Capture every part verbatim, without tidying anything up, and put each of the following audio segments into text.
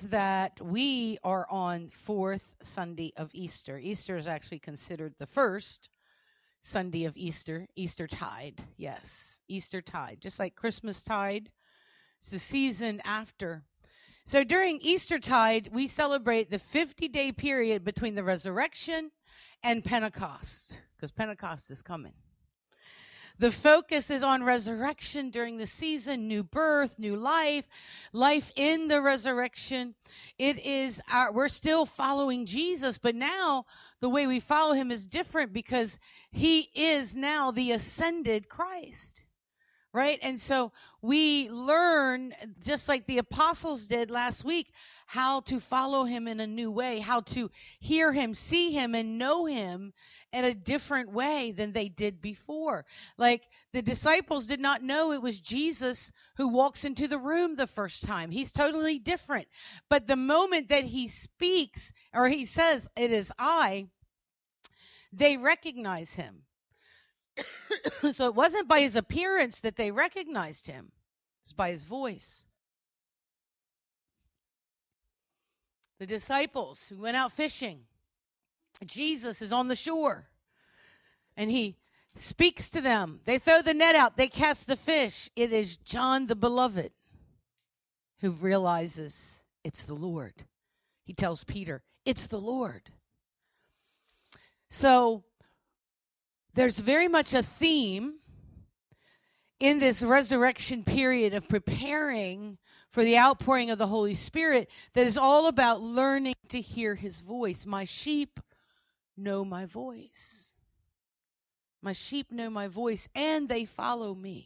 that we are on fourth Sunday of Easter. Easter is actually considered the first Sunday of Easter, Easter tide. Yes, Easter tide, just like Christmas tide. It's the season after. So during Easter tide, we celebrate the fifty-day period between the resurrection and Pentecost, because Pentecost is coming. The focus is on resurrection during the season, new birth, new life, life in the resurrection. It is our, we're still following Jesus, but now the way we follow him is different because he is now the ascended Christ. Right? And so we learn, just like the apostles did last week, how to follow him in a new way, how to hear him, see him, and know him in a different way than they did before. Like the disciples did not know it was Jesus who walks into the room the first time. He's totally different. But the moment that he speaks, or he says, "It is I," they recognize him. So it wasn't by his appearance that they recognized him. It's by his voice. The disciples who went out fishing, Jesus is on the shore, and he speaks to them. They throw the net out. They cast the fish. It is John the Beloved who realizes it's the Lord. He tells Peter, it's the Lord. So there's very much a theme in this resurrection period of preparing for the outpouring of the Holy Spirit that is all about learning to hear his voice. My sheep know my voice. My sheep know my voice, and they follow me.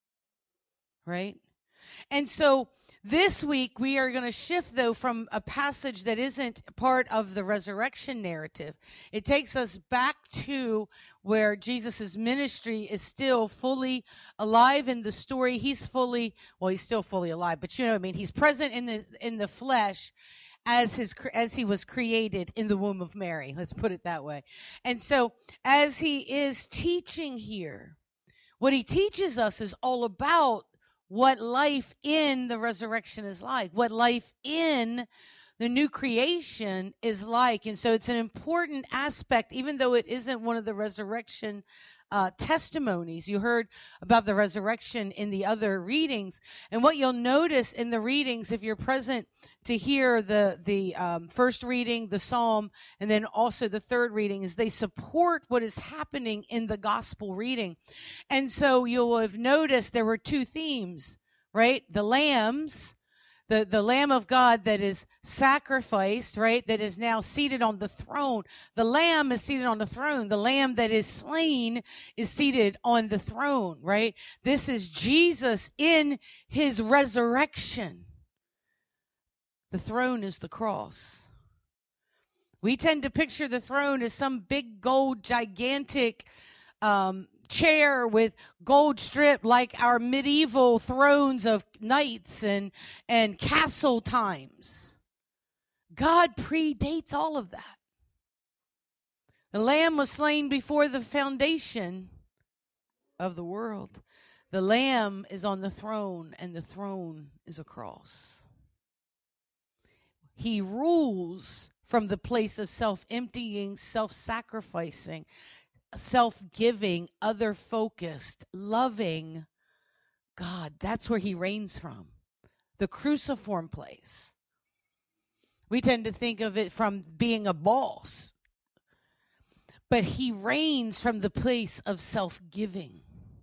Right? And so this week we are going to shift, though, from a passage that isn't part of the resurrection narrative. It takes us back to where Jesus' ministry is still fully alive in the story. He's fully, well, he's still fully alive, but you know what I mean? He's present in the in the flesh as his as he was created in the womb of Mary. Let's put it that way. And so as he is teaching here, what he teaches us is all about what life in the resurrection is like, what life in the new creation is like. And so it's an important aspect, even though it isn't one of the resurrection uh, testimonies. You heard about the resurrection in the other readings. And what you'll notice in the readings, if you're present to hear the, the um, first reading, the psalm, and then also the third reading, is they support what is happening in the gospel reading. And so you'll have noticed there were two themes, right? The lambs, the, the Lamb of God that is sacrificed, right, that is now seated on the throne. The Lamb is seated on the throne. The Lamb that is slain is seated on the throne, right? This is Jesus in his resurrection. The throne is the cross. We tend to picture the throne as some big gold, gigantic um, chair with gold strip, like our medieval thrones of knights and, and castle times. God predates all of that. The Lamb was slain before the foundation of the world. The Lamb is on the throne, and the throne is a cross. He rules from the place of self-emptying, self-sacrificing, self-giving, other-focused, loving God. That's where he reigns from. The cruciform place. We tend to think of it from being a boss. But he reigns from the place of self-giving.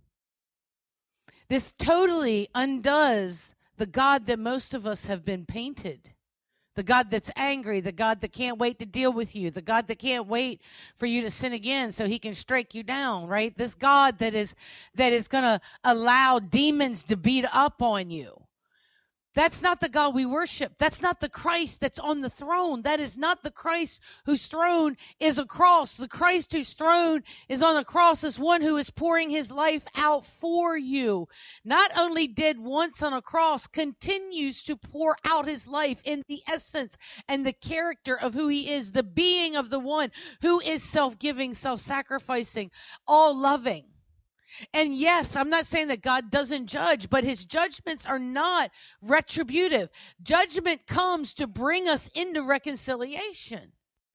This totally undoes the God that most of us have been painted. The God that's angry, the God that can't wait to deal with you, the God that can't wait for you to sin again so he can strike you down, right? This God that is that is going to allow demons to beat up on you. That's not the God we worship. That's not the Christ that's on the throne. That is not the Christ whose throne is a cross. The Christ whose throne is on the cross is one who is pouring his life out for you. Not only did once on a cross, continues to pour out his life in the essence and the character of who he is, the being of the one who is self-giving, self-sacrificing, all-loving. And yes, I'm not saying that God doesn't judge, but his judgments are not retributive. Judgment comes to bring us into reconciliation.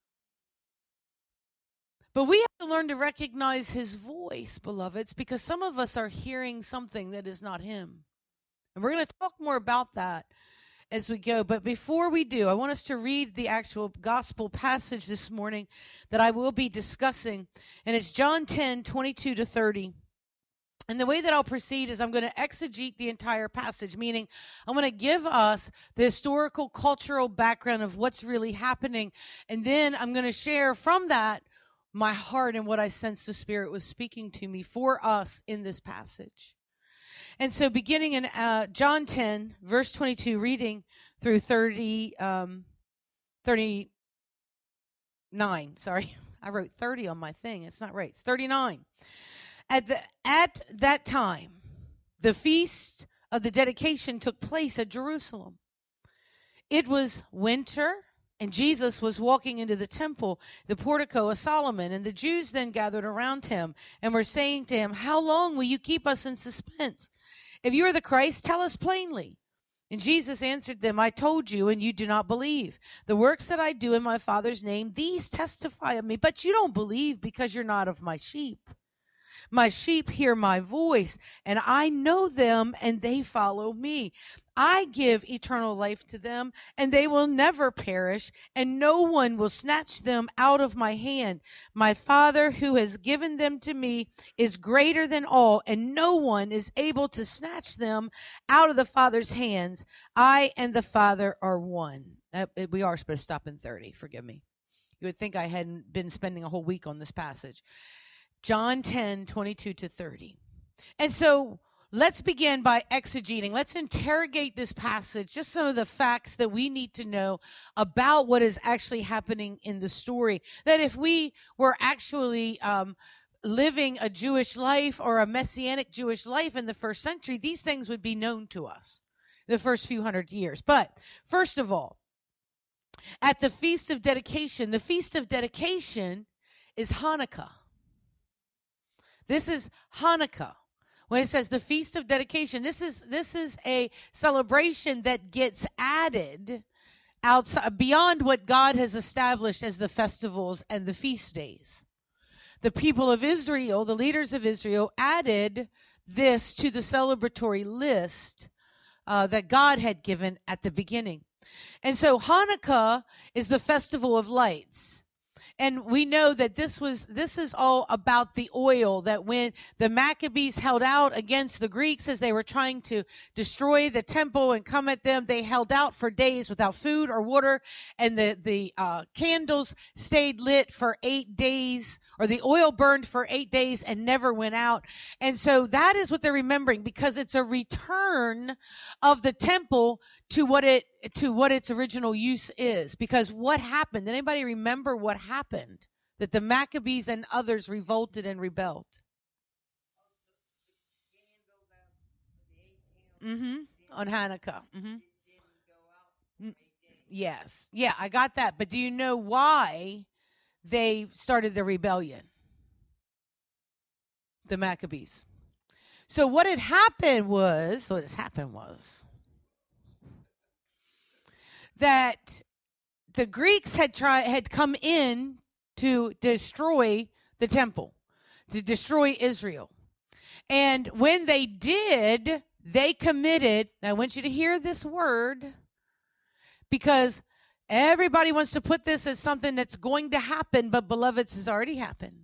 But we have to learn to recognize his voice, beloveds, because some of us are hearing something that is not him. And we're going to talk more about that as we go. But before we do, I want us to read the actual gospel passage this morning that I will be discussing. And it's John ten, twenty-two to thirty. And the way that I'll proceed is I'm going to exegete the entire passage, meaning I'm going to give us the historical, cultural background of what's really happening. And then I'm going to share from that my heart and what I sensed the Spirit was speaking to me for us in this passage. And so beginning in uh, John ten, verse twenty-two, reading through thirty, um, thirty-nine. Sorry, I wrote thirty on my thing. It's not right. It's thirty-nine. At, the, at that time, the feast of the dedication took place at Jerusalem. It was winter, and Jesus was walking into the temple, the portico of Solomon, and the Jews then gathered around him and were saying to him, "How long will you keep us in suspense? If you are the Christ, tell us plainly." And Jesus answered them, "I told you, and you do not believe. The works that I do in my Father's name, these testify of me, but you don't believe because you're not of my sheep. My sheep hear my voice, and I know them, and they follow me. I give eternal life to them, and they will never perish, and no one will snatch them out of my hand. My Father who has given them to me is greater than all, and no one is able to snatch them out of the Father's hands. I and the Father are one." Uh, we are supposed to stop in thirty. Forgive me. You would think I hadn't been spending a whole week on this passage. John ten, twenty-two to thirty. And so let's begin by exegeting. Let's interrogate this passage, just some of the facts that we need to know about what is actually happening in the story. That if we were actually um, living a Jewish life or a Messianic Jewish life in the first century, these things would be known to us the first few hundred years. But first of all, at the Feast of Dedication, the Feast of Dedication is Hanukkah. This is Hanukkah. When it says the Feast of Dedication, this is this is a celebration that gets added outside beyond what God has established as the festivals and the feast days. The people of Israel, the leaders of Israel, added this to the celebratory list uh, that God had given at the beginning. And so Hanukkah is the festival of lights. And we know that this was this is all about the oil, that when the Maccabees held out against the Greeks as they were trying to destroy the temple and come at them, they held out for days without food or water, and the, the uh, candles stayed lit for eight days, or the oil burned for eight days and never went out. And so that is what they're remembering, because it's a return of the temple to what it to what its original use is. Because what happened? Did anybody remember what happened? That the Maccabees and others revolted and rebelled. Mm-hmm. On Hanukkah. Mm-hmm. Yes. Yeah, I got that. But do you know why they started the rebellion? The Maccabees. So what had happened was, what has happened was, that the Greeks had tried had come in to destroy the temple, to destroy Israel. And when they did, they committed, now I want you to hear this word, because everybody wants to put this as something that's going to happen, but beloveds, has already happened.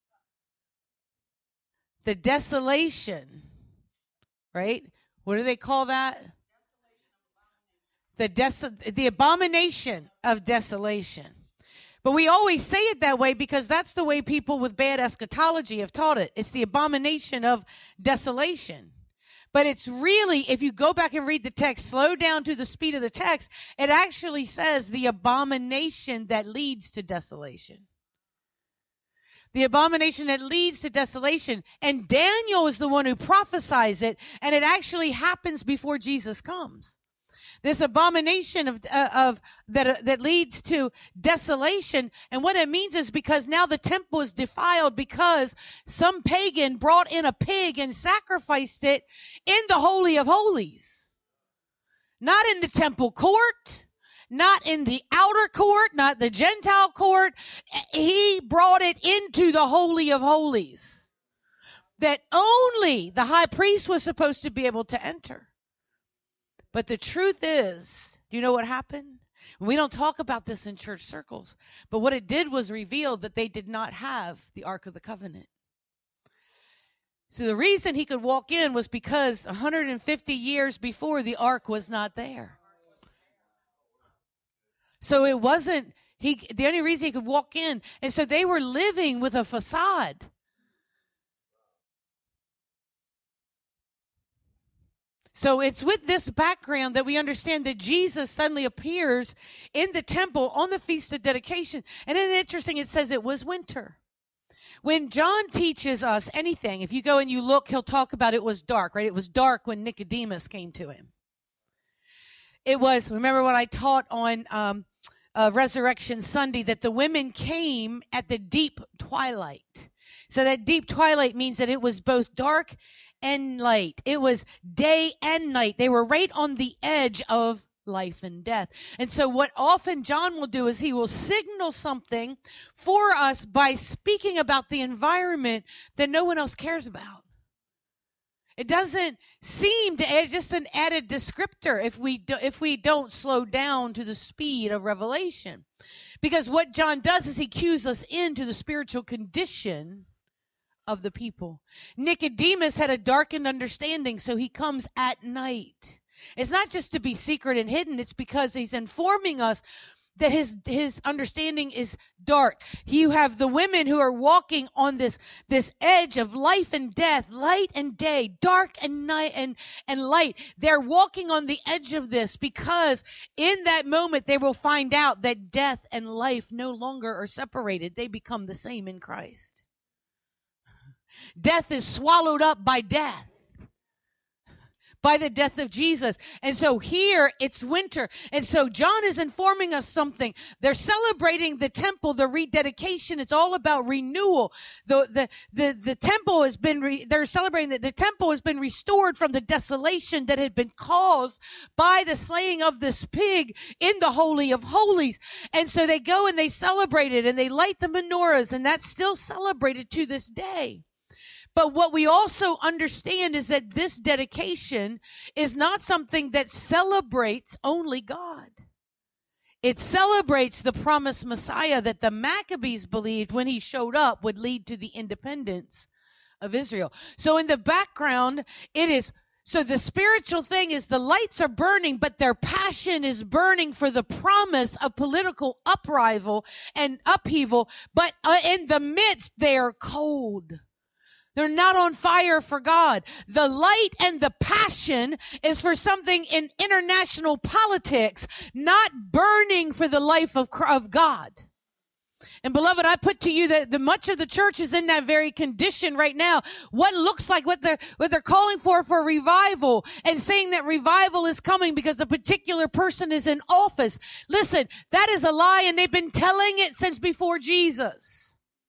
The desolation, right? What do they call that? The des- the abomination of desolation. But we always say it that way because that's the way people with bad eschatology have taught it. It's the abomination of desolation. But it's really, if you go back and read the text, slow down to the speed of the text, it actually says the abomination that leads to desolation. The abomination that leads to desolation. And Daniel is the one who prophesies it, and it actually happens before Jesus comes. This abomination of uh, of that uh, that leads to desolation. And what it means is because now the temple is defiled because some pagan brought in a pig and sacrificed it in the Holy of Holies. Not in the temple court, not in the outer court, not the Gentile court. He brought it into the Holy of Holies that only the high priest was supposed to be able to enter. But the truth is, do you know what happened? We don't talk about this in church circles, but what it did was reveal that they did not have the Ark of the Covenant. So the reason he could walk in was because one hundred fifty years before, the Ark was not there. So it wasn't, he. the only reason he could walk in, and so they were living with a facade. So it's with this background that we understand that Jesus suddenly appears in the temple on the Feast of Dedication. And then interesting, it says it was winter. When John teaches us anything, if you go and you look, he'll talk about it was dark, right? It was dark when Nicodemus came to him. It was, remember what I taught on um, uh, Resurrection Sunday, that the women came at the deep twilight. So that deep twilight means that it was both dark and light. It was day and night. They were right on the edge of life and death. And so what often John will do is he will signal something for us by speaking about the environment that no one else cares about. It doesn't seem to add just an added descriptor if we do, if we don't slow down to the speed of revelation. Because what John does is he cues us into the spiritual condition of the people. Nicodemus had a darkened understanding, so he comes at night. It's not just to be secret and hidden. It's because he's informing us that his his understanding is dark. You have the women who are walking on this this edge of life and death, light and day, dark and night and and light. They're walking on the edge of this because in that moment they will find out that death and life no longer are separated. They become the same in Christ. Death is swallowed up by death, by the death of Jesus. And so here it's winter. And so John is informing us something. They're celebrating the temple, the rededication. It's all about renewal. The the the, the temple has been, re, they're celebrating that the temple has been restored from the desolation that had been caused by the slaying of this pig in the Holy of Holies. And so they go and they celebrate it and they light the menorahs, and that's still celebrated to this day. But what we also understand is that this dedication is not something that celebrates only God. It celebrates the promised Messiah that the Maccabees believed when he showed up would lead to the independence of Israel. So in the background, it is, so the spiritual thing is the lights are burning, but their passion is burning for the promise of political upheaval and upheaval. But uh, in the midst, they are cold. They're not on fire for God. The light and the passion is for something in international politics, not burning for the life of, of God. And beloved, I put to you that the much of the church is in that very condition right now. What looks like what they're, what they're calling for for revival and saying that revival is coming because a particular person is in office. Listen, that is a lie, and they've been telling it since before Jesus.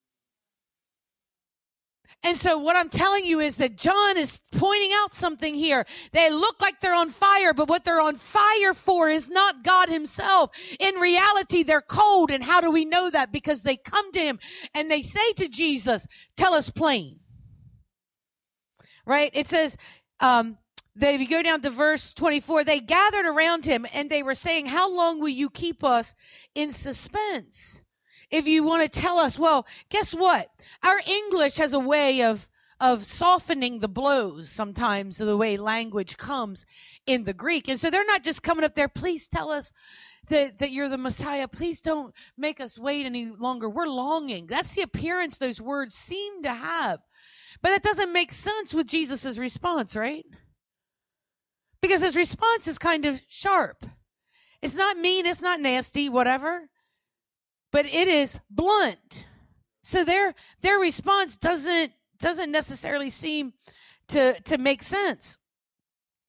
And so what I'm telling you is that John is pointing out something here. They look like they're on fire, but what they're on fire for is not God himself. In reality, they're cold. And how do we know that? Because they come to him and they say to Jesus, tell us plain. Right? It says um, that if you go down to verse twenty-four, they gathered around him and they were saying, how long will you keep us in suspense? If you want to tell us, well, guess what? Our English has a way of of softening the blows sometimes of the way language comes in the Greek. And so they're not just coming up there, please tell us that, that you're the Messiah. Please don't make us wait any longer. We're longing. That's the appearance those words seem to have. But that doesn't make sense with Jesus' response, right? Because his response is kind of sharp. It's not mean, it's not nasty, whatever. But it is blunt. So their their response doesn't doesn't necessarily seem to, to make sense.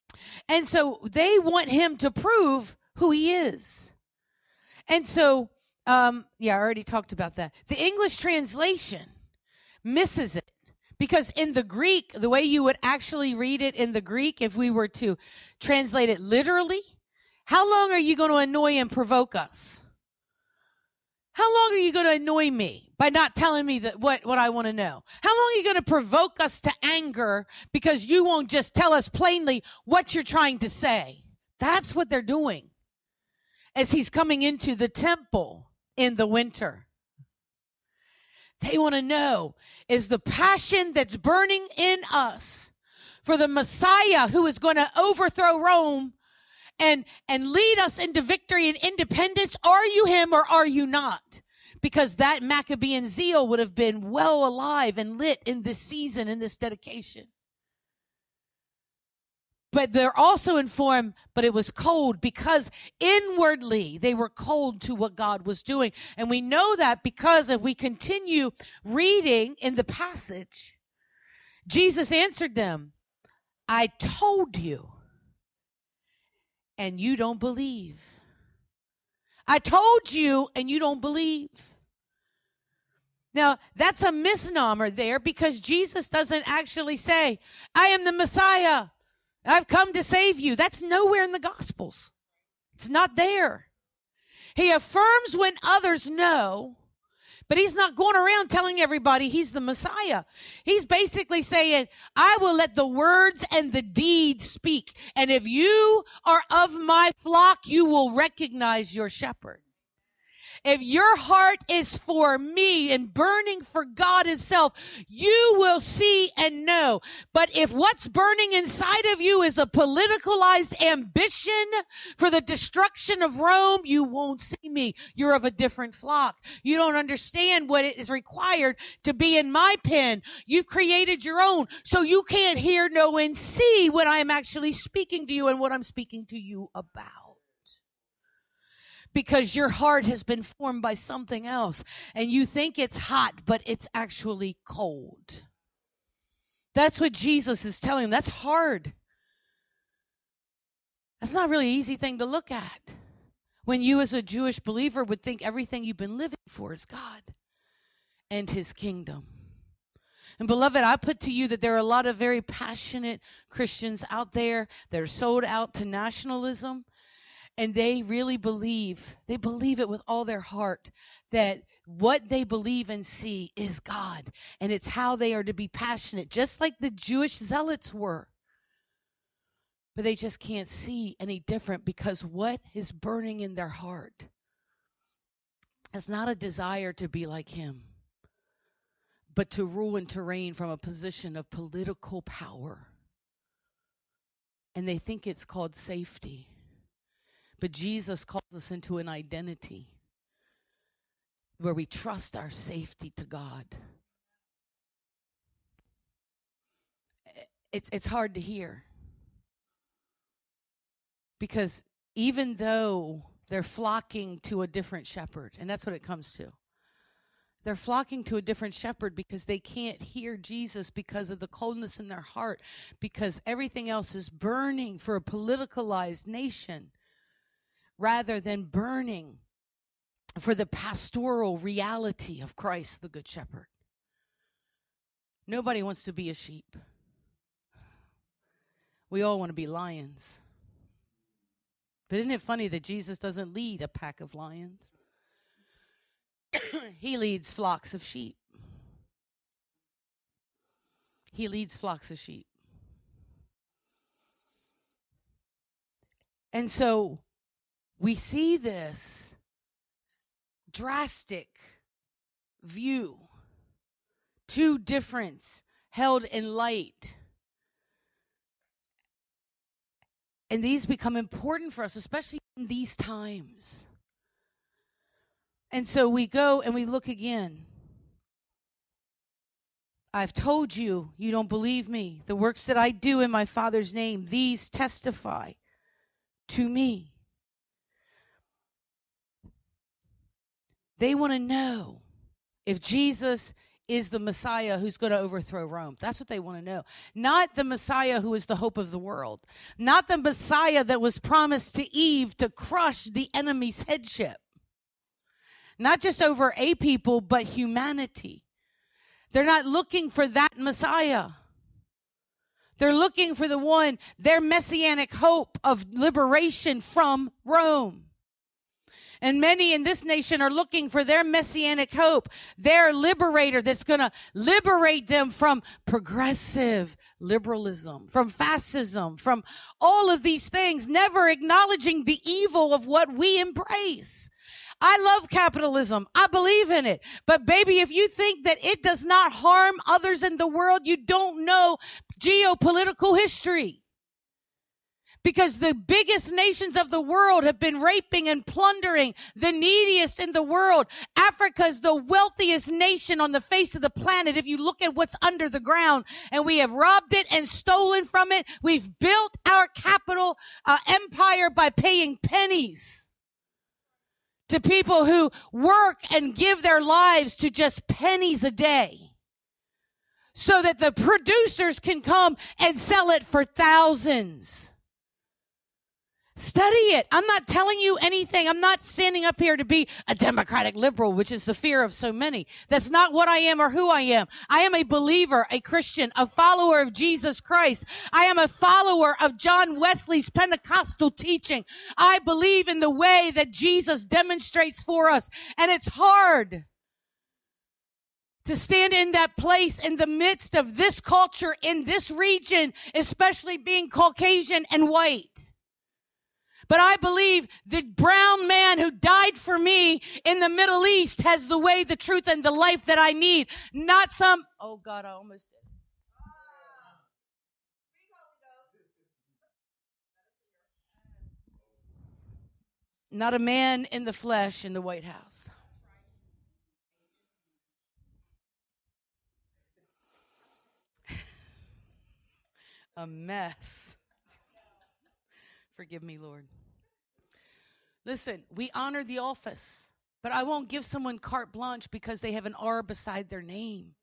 And so they want him to prove who he is. And so, um, yeah, I already talked about that. The English translation misses it. Because in the Greek, the way you would actually read it in the Greek, if we were to translate it literally, how long are you going to annoy and provoke us? How long are you going to annoy me by not telling me that what, what I want to know? How long are you going to provoke us to anger because you won't just tell us plainly what you're trying to say? That's what they're doing as he's coming into the temple in the winter. They want to know, is the passion that's burning in us for the Messiah who is going to overthrow Rome and, and lead us into victory and independence, are you him or are you not? Because that Maccabean zeal would have been well alive and lit in this season, in this dedication. But they're also informed, but it was cold because inwardly they were cold to what God was doing. And we know that because if we continue reading in the passage, Jesus answered them, I told you, and you don't believe. I told you, and you don't believe. Now, that's a misnomer there because Jesus doesn't actually say, I am the Messiah. I've come to save you. That's nowhere in the Gospels. It's not there. He affirms when others know, but he's not going around telling everybody he's the Messiah. He's basically saying, I will let the words and the deeds speak. And if you are of my flock, you will recognize your shepherd. If your heart is for me and burning for God himself, you will see and know. But if what's burning inside of you is a politicalized ambition for the destruction of Rome, you won't see me. You're of a different flock. You don't understand what it is required to be in my pen. You've created your own, so you can't hear, know, and see when I am actually speaking to you and what I'm speaking to you about. Because your heart has been formed by something else. And you think it's hot, but it's actually cold. That's what Jesus is telling them. That's hard. That's not really an easy thing to look at. When you as a Jewish believer would think everything you've been living for is God and his kingdom. And beloved, I put to you that there are a lot of very passionate Christians out there that are sold out to nationalism. And they really believe, they believe it with all their heart, that what they believe and see is God. And it's how they are to be passionate, just like the Jewish zealots were. But they just can't see any different because what is burning in their heart is not a desire to be like him, but to rule and to reign from a position of political power. And they think it's called safety. But Jesus calls us into an identity where we trust our safety to God. It's it's hard to hear. Because even though they're flocking to a different shepherd, and that's what it comes to. They're flocking to a different shepherd because they can't hear Jesus because of the coldness in their heart, because everything else is burning for a politicalized nation rather than burning for the pastoral reality of Christ, the Good Shepherd. Nobody wants to be a sheep. We all want to be lions. But isn't it funny that Jesus doesn't lead a pack of lions? He leads flocks of sheep. He leads flocks of sheep. And so we see this drastic view, two difference held in light. And these become important for us, especially in these times. And so we go and we look again. I've told you, you don't believe me. The works that I do in my Father's name, these testify to me. They want to know if Jesus is the Messiah who's going to overthrow Rome. That's what they want to know. Not the Messiah who is the hope of the world. Not the Messiah that was promised to Eve to crush the enemy's headship. Not just over a people, but humanity. They're not looking for that Messiah. They're looking for the one, their messianic hope of liberation from Rome. And many in this nation are looking for their messianic hope, their liberator that's going to liberate them from progressive liberalism, from fascism, from all of these things, never acknowledging the evil of what we embrace. I love capitalism. I believe in it. But baby, if you think that it does not harm others in the world, you don't know geopolitical history. Because the biggest nations of the world have been raping and plundering the neediest in the world. Africa is the wealthiest nation on the face of the planet if you look at what's under the ground. And we have robbed it and stolen from it. We've built our capital uh, empire by paying pennies to people who work and give their lives to just pennies a day so that the producers can come and sell it for thousands. Study it. I'm not telling you anything. I'm not standing up here to be a democratic liberal, which is the fear of so many. That's not what I am or who I am. I am a believer, a Christian, a follower of Jesus Christ. I am a follower of John Wesley's Pentecostal teaching. I believe in the way that Jesus demonstrates for us. And it's hard to stand in that place in the midst of this culture, in this region, especially being Caucasian and white. But I believe the brown man who died for me in the Middle East has the way, the truth, and the life that I need. Not some, oh God, I almost did. Not a man in the flesh in the White House. A mess. Forgive me, Lord. Listen, we honor the office, but I won't give someone carte blanche because they have an R beside their name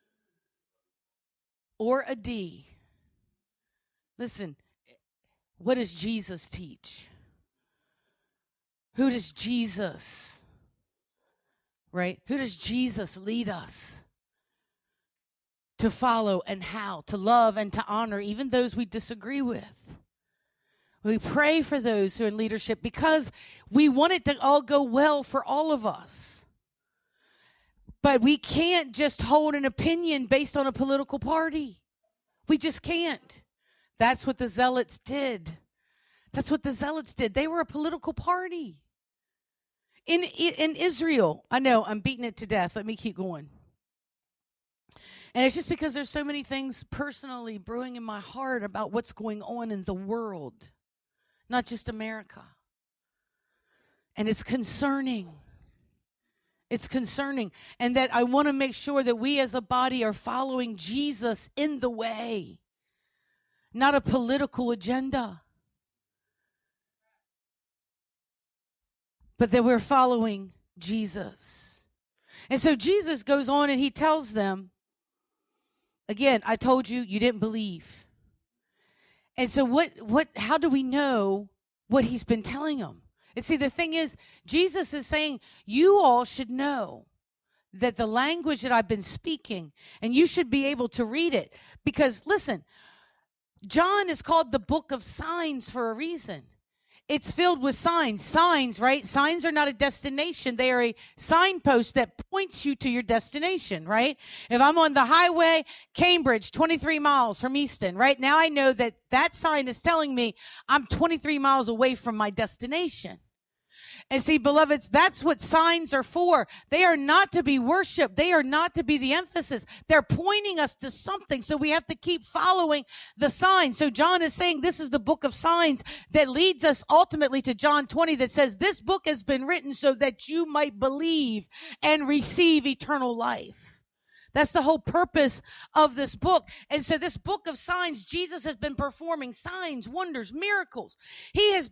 or a D. Listen, what does Jesus teach? Who does Jesus, right? Who does Jesus lead us to follow and how? To love and to honor even those we disagree with. We pray for those who are in leadership because we want it to all go well for all of us. But we can't just hold an opinion based on a political party. We just can't. That's what the Zealots did. That's what the Zealots did. They were a political party. In, in Israel, I know I'm beating it to death. Let me keep going. And it's just because there's so many things personally brewing in my heart about what's going on in the world. Not just America. And it's concerning. It's concerning. And that I want to make sure that we as a body are following Jesus in the way. Not a political agenda. But that we're following Jesus. And so Jesus goes on and he tells them, again, I told you, you didn't believe. And so what, what, how do we know what he's been telling them? And see, the thing is, Jesus is saying, you all should know that the language that I've been speaking, and you should be able to read it. Because, listen, John is called the book of signs for a reason. It's filled with signs. Signs, right? Signs are not a destination. They are a signpost that points you to your destination, right? If I'm on the highway, Cambridge, twenty-three miles from Easton, right? Now I know that that sign is telling me I'm twenty-three miles away from my destination. And see, beloveds, that's what signs are for. They are not to be worshiped. They are not to be the emphasis. They're pointing us to something. So we have to keep following the signs. So John is saying this is the book of signs that leads us ultimately to John twenty that says this book has been written so that you might believe and receive eternal life. That's the whole purpose of this book. And so this book of signs, Jesus has been performing signs, wonders, miracles. He has been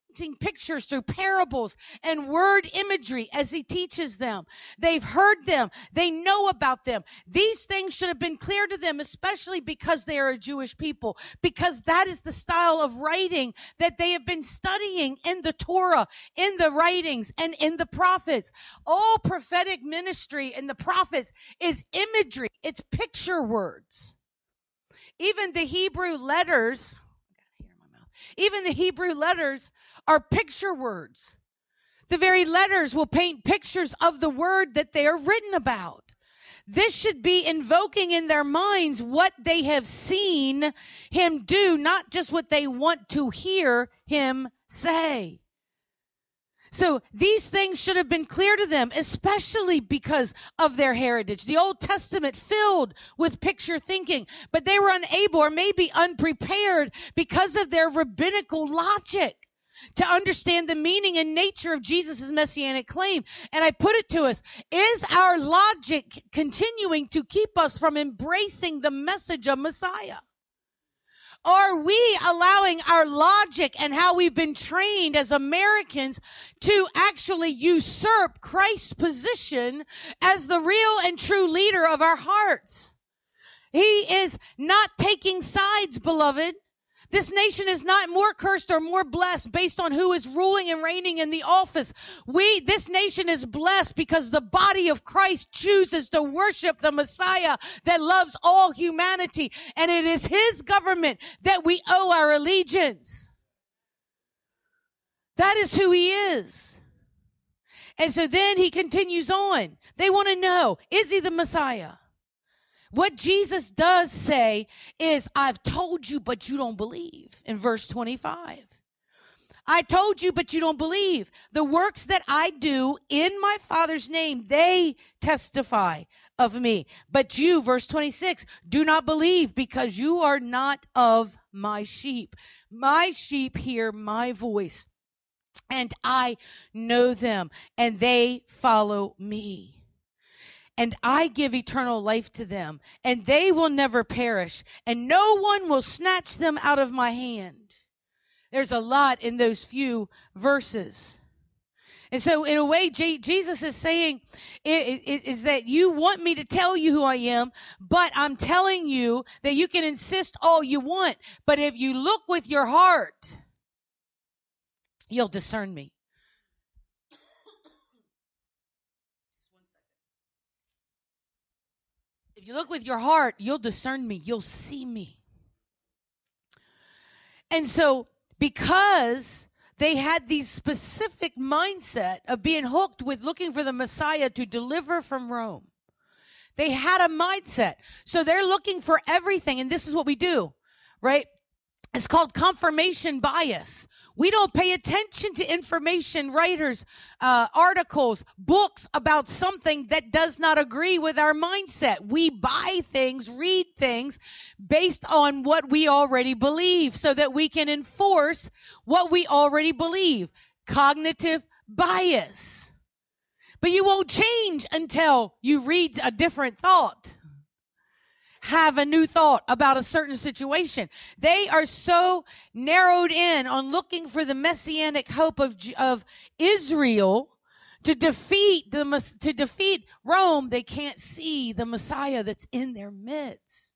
pictures through parables and word imagery as he teaches them. They've heard them. They know about them. These things should have been clear to them, especially because they are a Jewish people, because that is the style of writing that they have been studying in the Torah, in the writings, and in the prophets. All prophetic ministry in the prophets is imagery. It's picture words. Even the Hebrew letters, even the Hebrew letters are picture words. The very letters will paint pictures of the word that they are written about. This should be invoking in their minds what they have seen him do, not just what they want to hear him say. So these things should have been clear to them, especially because of their heritage. The Old Testament filled with picture thinking, but they were unable or maybe unprepared because of their rabbinical logic to understand the meaning and nature of Jesus' messianic claim. And I put it to us, is our logic continuing to keep us from embracing the message of Messiah? Are we allowing our logic and how we've been trained as Americans to actually usurp Christ's position as the real and true leader of our hearts? He is not taking sides, beloved. This nation is not more cursed or more blessed based on who is ruling and reigning in the office. We, this nation is blessed because the body of Christ chooses to worship the Messiah that loves all humanity. And it is his government that we owe our allegiance. That is who he is. And so then he continues on. They want to know, is he the Messiah? What Jesus does say is, I've told you, but you don't believe, in verse twenty-five. I told you, but you don't believe. The works that I do in my Father's name, they testify of me. But you, verse twenty-six, do not believe because you are not of my sheep. My sheep hear my voice, and I know them, and they follow me. And I give eternal life to them, and they will never perish, and no one will snatch them out of my hand. There's a lot in those few verses. And so in a way, J- Jesus is saying is, is that you want me to tell you who I am, but I'm telling you that you can insist all you want. But if you look with your heart, you'll discern me. If you look with your heart, you'll discern me. You'll see me. And so because they had these specific mindset of being hooked with looking for the Messiah to deliver from Rome, they had a mindset. So they're looking for everything. And this is what we do, right? It's called confirmation bias. We don't pay attention to information, writers, uh, articles, books about something that does not agree with our mindset. We buy things, read things based on what we already believe so that we can enforce what we already believe. Cognitive bias. But you won't change until you read a different thought. Have a new thought about a certain situation. They are so narrowed in on looking for the messianic hope of of Israel to defeat the to defeat Rome. They can't see the Messiah that's in their midst.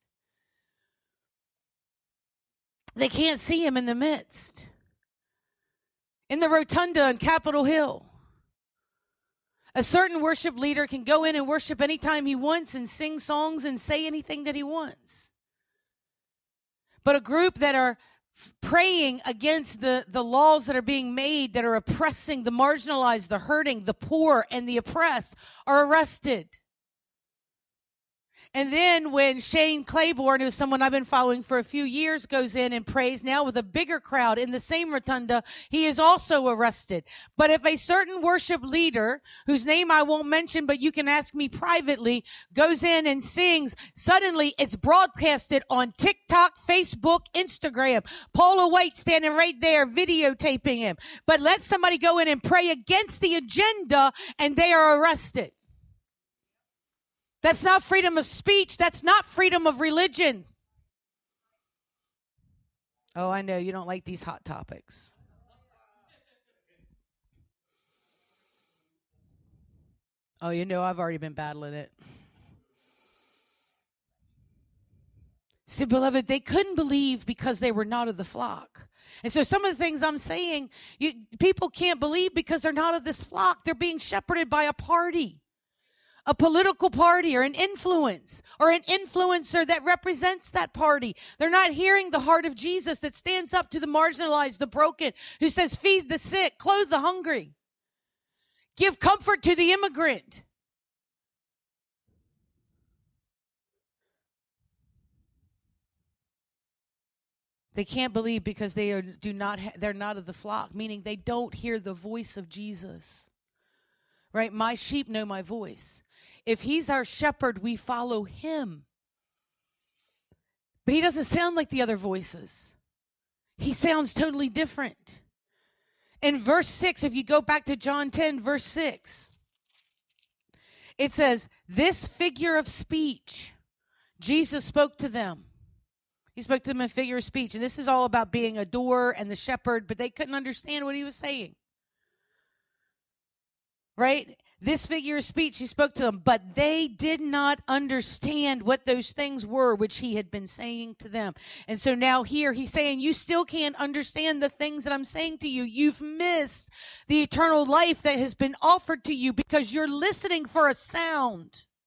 They can't see him in the midst. In the rotunda on Capitol Hill, a certain worship leader can go in and worship anytime he wants and sing songs and say anything that he wants. But a group that are praying against the, the laws that are being made that are oppressing the marginalized, the hurting, the poor, and the oppressed are arrested. And then when Shane Claiborne, who's someone I've been following for a few years, goes in and prays now with a bigger crowd in the same rotunda, he is also arrested. But if a certain worship leader, whose name I won't mention, but you can ask me privately, goes in and sings, suddenly it's broadcasted on TikTok, Facebook, Instagram. Paula White standing right there videotaping him. But let somebody go in and pray against the agenda and they are arrested. That's not freedom of speech. That's not freedom of religion. Oh, I know you don't like these hot topics. Oh, you know, I've already been battling it. See, beloved, they couldn't believe because they were not of the flock. And so some of the things I'm saying, you, people can't believe because they're not of this flock. They're being shepherded by a party, a political party, or an influence, or an influencer that represents that party. They're not hearing the heart of Jesus that stands up to the marginalized, the broken, who says, feed the sick, clothe the hungry, give comfort to the immigrant. They can't believe because they are do not ha- they're not of the flock, meaning they don't hear the voice of Jesus. Right? My sheep know my voice. If he's our shepherd, we follow him. But he doesn't sound like the other voices. He sounds totally different. In verse six, if you go back to John ten, verse six, it says, this figure of speech, Jesus spoke to them. He spoke to them in figure of speech. And this is all about being a door and the shepherd, but they couldn't understand what he was saying. Right? This figure of speech, he spoke to them, but they did not understand what those things were which he had been saying to them. And so now here he's saying, you still can't understand the things that I'm saying to you. You've missed the eternal life that has been offered to you because you're listening for a sound.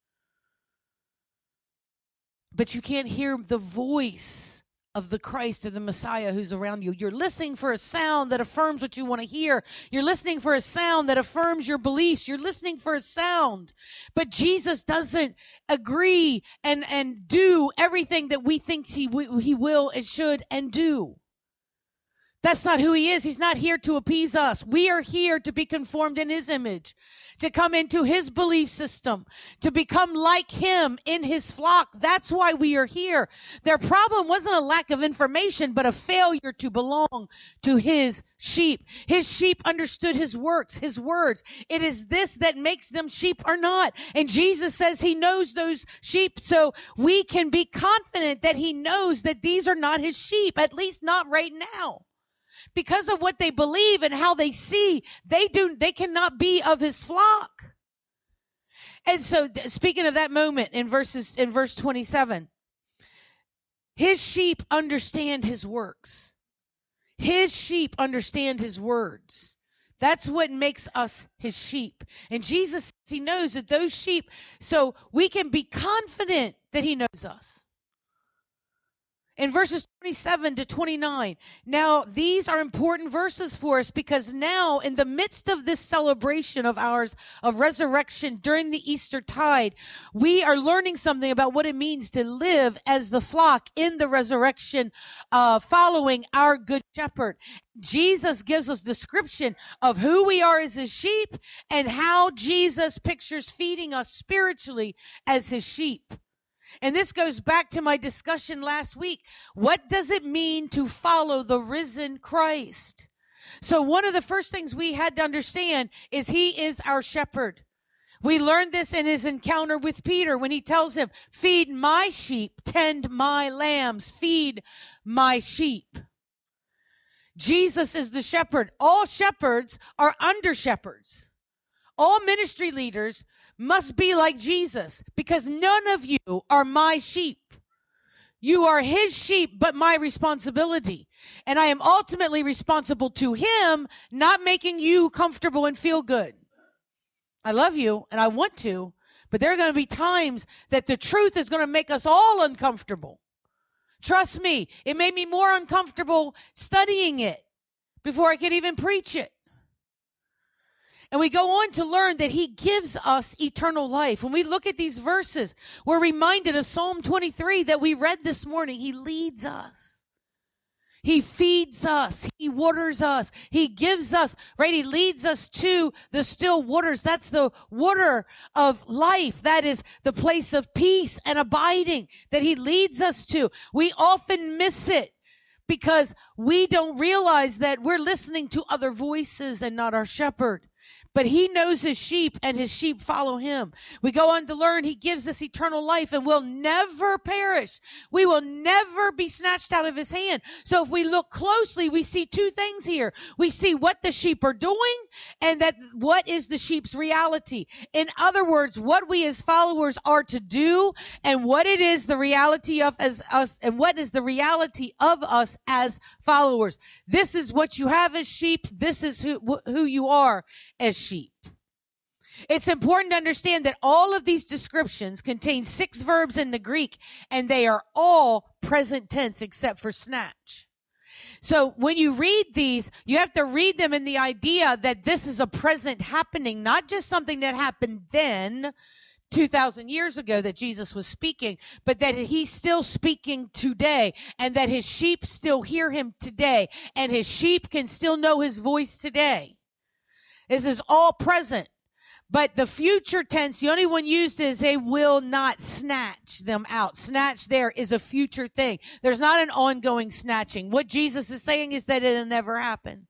But you can't hear the voice of the Christ or the Messiah who's around you. You're listening for a sound that affirms what you want to hear. You're listening for a sound that affirms your beliefs. You're listening for a sound. But Jesus doesn't agree and, and do everything that we think he, he will and should and do. That's not who he is. He's not here to appease us. We are here to be conformed in his image, to come into his belief system, to become like him in his flock. That's why we are here. Their problem wasn't a lack of information, but a failure to belong to his sheep. His sheep understood his works, his words. It is this that makes them sheep or not. And Jesus says he knows those sheep, so we can be confident that he knows that these are not his sheep, at least not right now. Because of what they believe and how they see, they do they cannot be of his flock. And so, speaking of that moment in verses in verse twenty-seven, his sheep understand his works. His sheep understand his words. That's what makes us his sheep. And Jesus, he knows that those sheep, so we can be confident that he knows us. In verses twenty-seven to twenty-nine, now these are important verses for us because now in the midst of this celebration of ours of resurrection during the Easter tide, we are learning something about what it means to live as the flock in the resurrection, uh, following our good shepherd. Jesus gives us description of who we are as his sheep and how Jesus pictures feeding us spiritually as his sheep. And this goes back to my discussion last week. What does it mean to follow the risen Christ? So one of the first things we had to understand is he is our shepherd. We learned this in his encounter with Peter when he tells him, feed my sheep, tend my lambs, feed my sheep. Jesus is the shepherd. All shepherds are under shepherds. All ministry leaders must be like Jesus because none of you are my sheep. You are his sheep, but my responsibility. And I am ultimately responsible to him, not making you comfortable and feel good. I love you and I want to, but there are going to be times that the truth is going to make us all uncomfortable. Trust me, it made me more uncomfortable studying it before I could even preach it. And we go on to learn that he gives us eternal life. When we look at these verses, we're reminded of Psalm twenty-three that we read this morning. He leads us. He feeds us. He waters us. He gives us, right? He leads us to the still waters. That's the water of life. That is the place of peace and abiding that he leads us to. We often miss it because we don't realize that we're listening to other voices and not our shepherd. but he knows his sheep and his sheep follow him. We go on to learn he gives us eternal life and will never perish. We will never be snatched out of his hand. So if we look closely, we see two things here. We see what the sheep are doing and that what is the sheep's reality. In other words, what we as followers are to do and what it is the reality of as us and what is the reality of us as followers. This is what you have as sheep. This is who, wh- who you are as sheep. It's important to understand that all of these descriptions contain six verbs in the Greek, and they are all present tense except for snatch. So when you read these, you have to read them in the idea that this is a present happening, not just something that happened then, two thousand years ago that Jesus was speaking, but that he's still speaking today and that his sheep still hear him today and his sheep can still know his voice today. This is all present. But the future tense, the only one used is they will not snatch them out. Snatch there is a future thing. There's not an ongoing snatching. What Jesus is saying is that it'll never happen.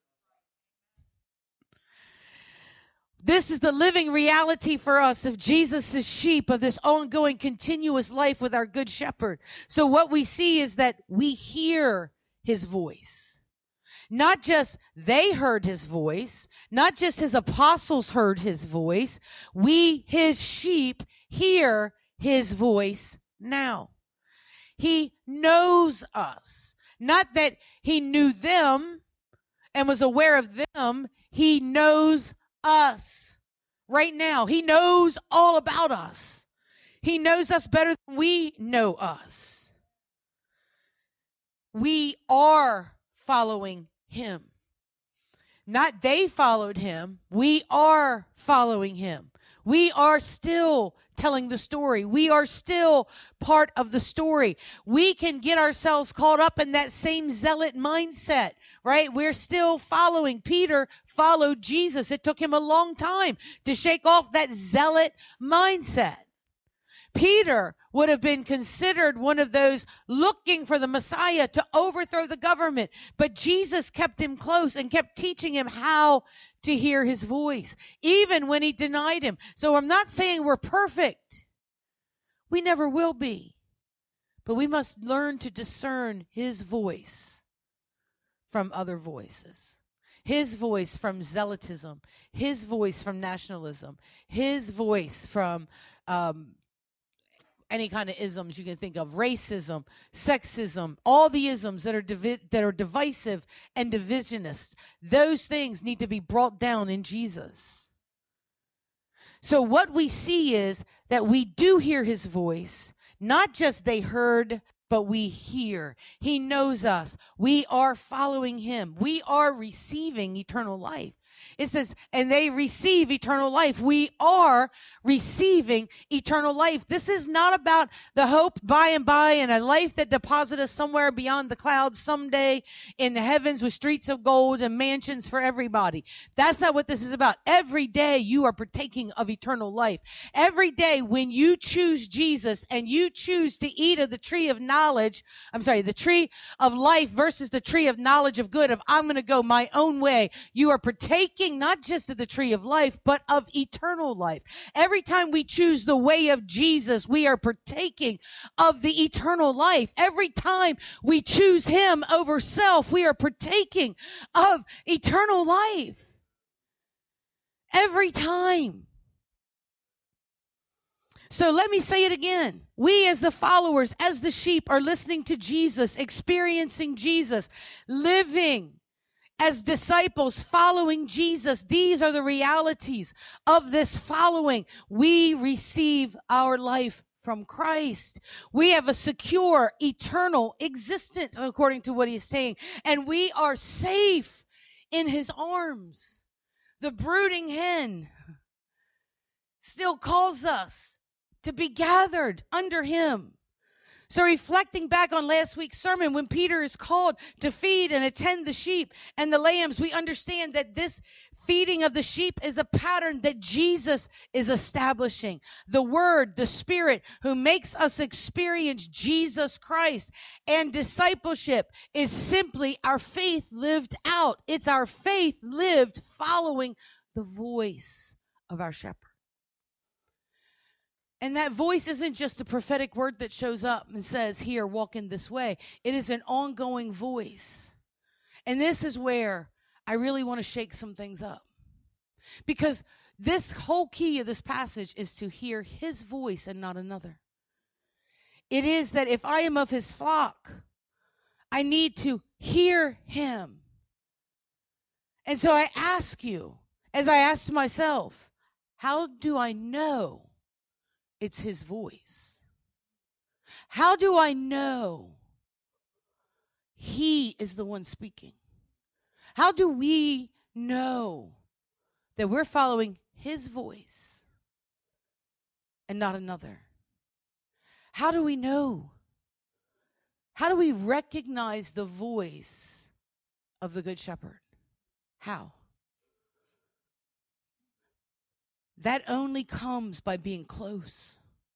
This is the living reality for us of Jesus' sheep, of this ongoing continuous life with our good shepherd. So what we see is that we hear his voice. Not just they heard his voice, not just his apostles heard his voice. We, his sheep, hear his voice now. He knows us. Not that he knew them and was aware of them. He knows us right now. He knows all about us. He knows us better than we know us. We are following him. Not they followed him. We are following him. We are still telling the story. We are still part of the story. We can get ourselves caught up in that same zealot mindset, right? We're still following. Peter followed Jesus. It took him a long time to shake off that zealot mindset. Peter would have been considered one of those looking for the Messiah to overthrow the government. But Jesus kept him close and kept teaching him how to hear his voice, even when he denied him. So I'm not saying we're perfect. We never will be. But we must learn to discern his voice from other voices. His voice from zealotism. His voice from nationalism. His voice from um, any kind of isms you can think of, racism, sexism, all the isms that are divi- that are divisive and divisionist. Those things need to be brought down in Jesus. So what we see is that we do hear his voice, not just they heard, but we hear. He knows us. We are following him. We are receiving eternal life. It says, and they receive eternal life. We are receiving eternal life. This is not about the hope by and by and a life that deposits us somewhere beyond the clouds someday in the heavens with streets of gold and mansions for everybody. That's not what this is about. Every day you are partaking of eternal life. Every day when you choose Jesus and you choose to eat of the tree of knowledge, I'm sorry, the tree of life versus the tree of knowledge of good, of I'm going to go my own way, you are partaking not just of the tree of life, but of eternal life. Every time we choose the way of Jesus, we are partaking of the eternal life. Every time we choose him over self, we are partaking of eternal life. Every time. So let me say it again. We as the followers, as the sheep, are listening to Jesus, experiencing Jesus, living as disciples, following Jesus. These are the realities of this following. We receive our life from Christ. We have a secure, eternal existence, according to what he's saying. And we are safe in his arms. The brooding hen still calls us to be gathered under him. So reflecting back on last week's sermon, when Peter is called to feed and attend the sheep and the lambs, we understand that this feeding of the sheep is a pattern that Jesus is establishing. The Word, the Spirit, who makes us experience Jesus Christ. And discipleship is simply our faith lived out. It's our faith lived following the voice of our shepherd. And that voice isn't just a prophetic word that shows up and says, here, walk in this way. It is an ongoing voice. And this is where I really want to shake some things up. Because this whole key of this passage is to hear his voice and not another. It is that if I am of his flock, I need to hear him. And so I ask you, as I asked myself, how do I know it's his voice? How do I know he is the one speaking? How do we know that we're following his voice and not another? How do we know? How do we recognize the voice of the Good Shepherd? How? That only comes by being close.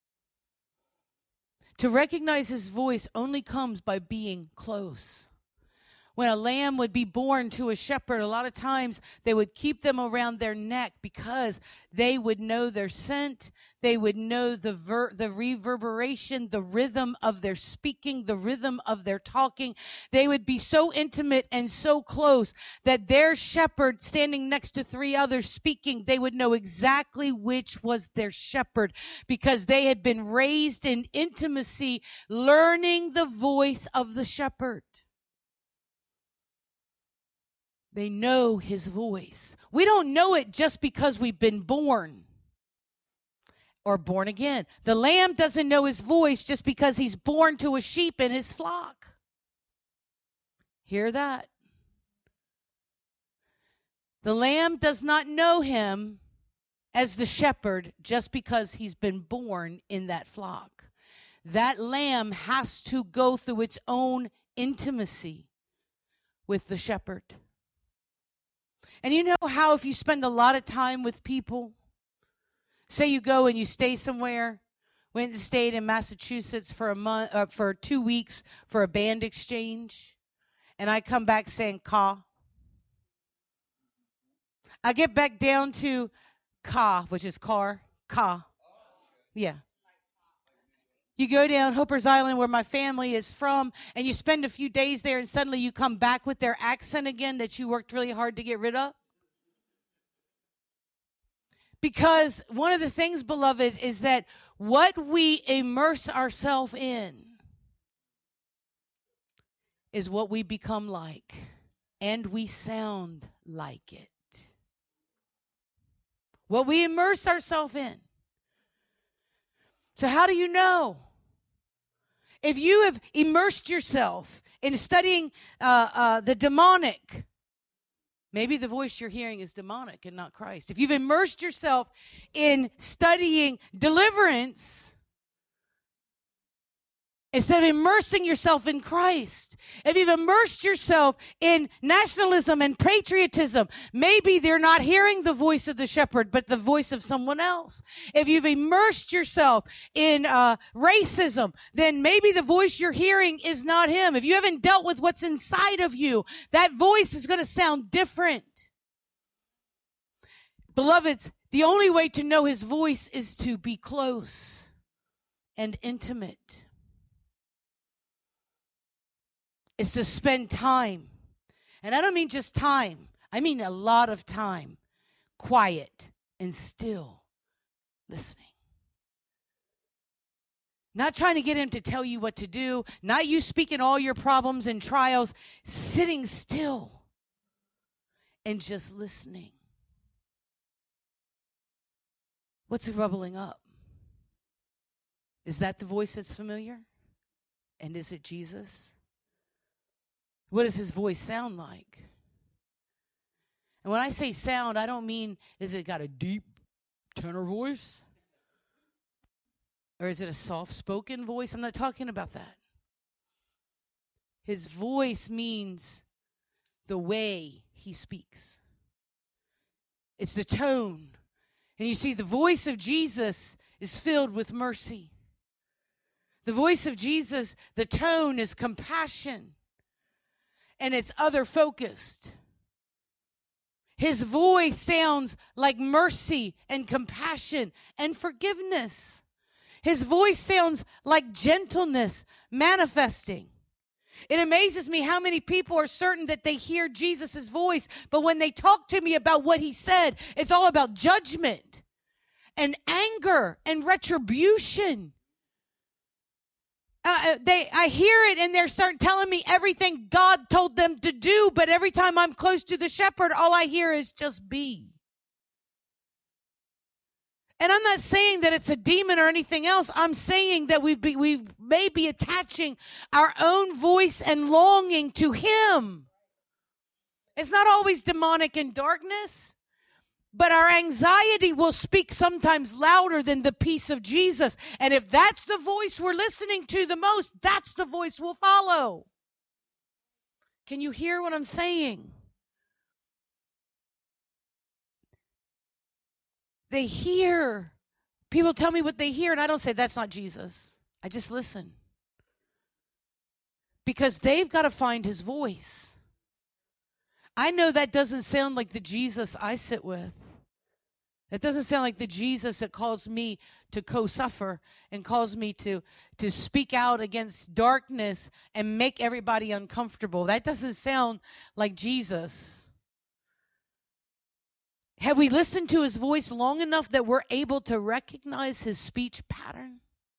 To recognize his voice only comes by being close. When a lamb would be born to a shepherd, a lot of times they would keep them around their neck because they would know their scent. They would know the ver- the reverberation, the rhythm of their speaking, the rhythm of their talking. They would be so intimate and so close that their shepherd standing next to three others speaking, they would know exactly which was their shepherd because they had been raised in intimacy, learning the voice of the shepherd. They know his voice. We don't know it just because we've been born or born again. The lamb doesn't know his voice just because he's born to a sheep in his flock. Hear that? The lamb does not know him as the shepherd just because he's been born in that flock. That lamb has to go through its own intimacy with the shepherd. And you know how if you spend a lot of time with people, say you go and you stay somewhere, went and stayed in Massachusetts for a month, uh, for two weeks for a band exchange, and I come back saying "ka." I get back down to "ka," which is car, "ka." Yeah. You go down Hooper's Island where my family is from, and you spend a few days there, and suddenly you come back with their accent again that you worked really hard to get rid of. Because one of the things, beloved, is that what we immerse ourselves in is what we become like, and we sound like it. What we immerse ourselves in. So how do you know? If you have immersed yourself in studying uh, uh, the demonic, maybe the voice you're hearing is demonic and not Christ. If you've immersed yourself in studying deliverance, instead of immersing yourself in Christ, if you've immersed yourself in nationalism and patriotism, maybe they're not hearing the voice of the shepherd, but the voice of someone else. If you've immersed yourself in uh, racism, then maybe the voice you're hearing is not him. If you haven't dealt with what's inside of you, that voice is going to sound different. Beloveds, the only way to know his voice is to be close and intimate. Is to spend time. And I don't mean just time. I mean a lot of time. Quiet and still listening. Not trying to get him to tell you what to do. Not you speaking all your problems and trials. Sitting still and just listening. What's bubbling up? Is that the voice that's familiar? And is it Jesus? What does his voice sound like? And when I say sound, I don't mean, is it got a deep tenor voice? Or is it a soft-spoken voice? I'm not talking about that. His voice means the way he speaks. It's the tone. And you see, the voice of Jesus is filled with mercy. The voice of Jesus, the tone is compassion. And it's other-focused. His voice sounds like mercy and compassion and forgiveness. His voice sounds like gentleness manifesting. It amazes me how many people are certain that they hear Jesus' voice, but when they talk to me about what he said, it's all about judgment and anger and retribution. Uh, they, I hear it and they're starting telling me everything God told them to do, but every time I'm close to the shepherd, all I hear is just be. And I'm not saying that it's a demon or anything else. I'm saying that we be, we may be attaching our own voice and longing to him. It's not always demonic in darkness, but our anxiety will speak sometimes louder than the peace of Jesus. And if that's the voice we're listening to the most, that's the voice we'll follow. Can you hear what I'm saying? They hear. People tell me what they hear, and I don't say that's not Jesus. I just listen. Because they've got to find his voice. I know that doesn't sound like the Jesus I sit with. It doesn't sound like the Jesus that calls me to co-suffer and calls me to, to speak out against darkness and make everybody uncomfortable. That doesn't sound like Jesus. Have we listened to his voice long enough that we're able to recognize his speech pattern?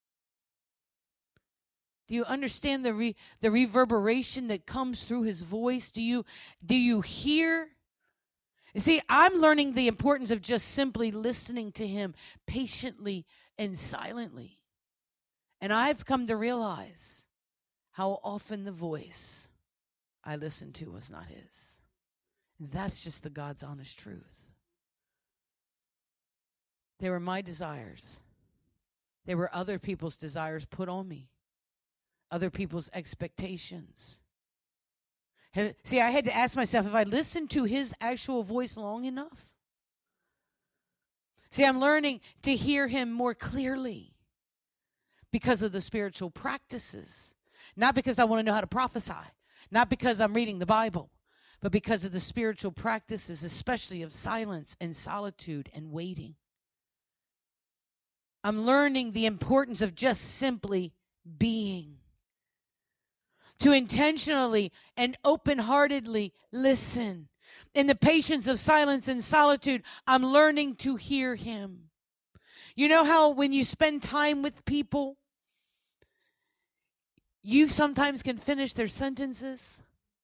Do you understand the re, the reverberation that comes through his voice? Do you do you hear? You see, I'm learning the importance of just simply listening to him patiently and silently. And I've come to realize how often the voice I listened to was not his. And that's just the God's honest truth. They were my desires. They were other people's desires put on me. Other people's expectations. See, I had to ask myself, if I listened to his actual voice long enough? See, I'm learning to hear him more clearly because of the spiritual practices. Not because I want to know how to prophesy. Not because I'm reading the Bible. But because of the spiritual practices, especially of silence and solitude and waiting. I'm learning the importance of just simply being. To intentionally and open-heartedly listen. In the patience of silence and solitude, I'm learning to hear him. You know how when you spend time with people, you sometimes can finish their sentences?